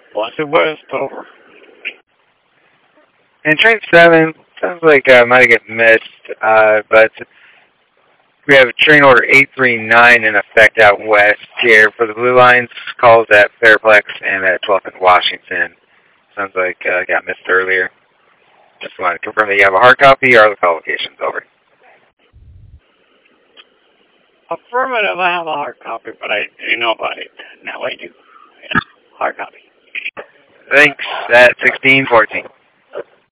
Blessed West, over. And train 7, sounds like might get missed, but we have train order 839 in effect out west here for the Blue Lines. Calls at Fairplex and at 12th and Washington. Sounds like got missed earlier. Just want to confirm that you have a hard copy or the call locations over. Affirmative, I have a hard copy, but I do know about it. Now I do. Yeah, hard copy. Thanks. At 1614.